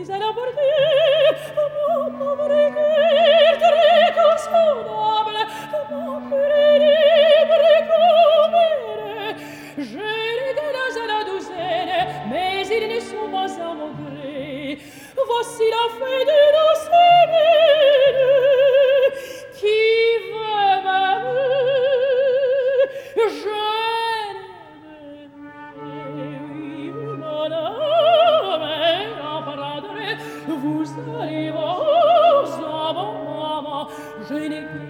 suis à la portée, mon pauvre cœur très consolable, mon cœur libre comme air. J'ai les galas à la douzaine, mais ils ne sont pas à mon gré. Voici la fin d'une semaine. Qui veut m'aimer? Je l'aime, mon âme est emprunterait. Vous allez voir, à mon maman, je n'ai